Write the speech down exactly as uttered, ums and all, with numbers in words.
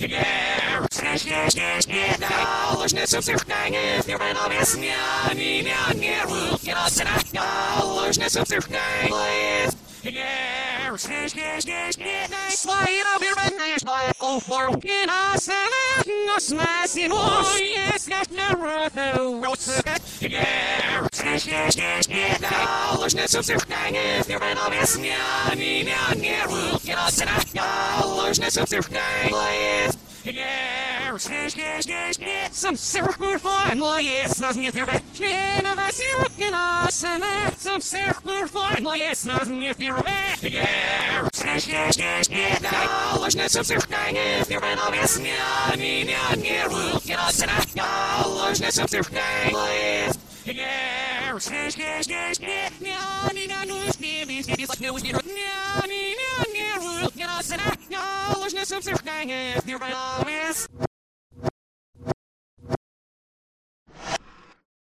Ложное субсервкание, фирменовые снями, не руки, ложное субсервкание, Свои наверное, что я куфорки на селе, но смеси мой, если не рухнулся. Ложное субсервкание, фирменовые снями, не руки, ложное субсервкание, Some circle for noise, nothing if you're back. Never see looking awesome. Some circle for noise, nothing if you're back. Ложное субсервкание, фирменовые снями, не руки, ложное субсервкание. Ложное субсервкание, фирменовые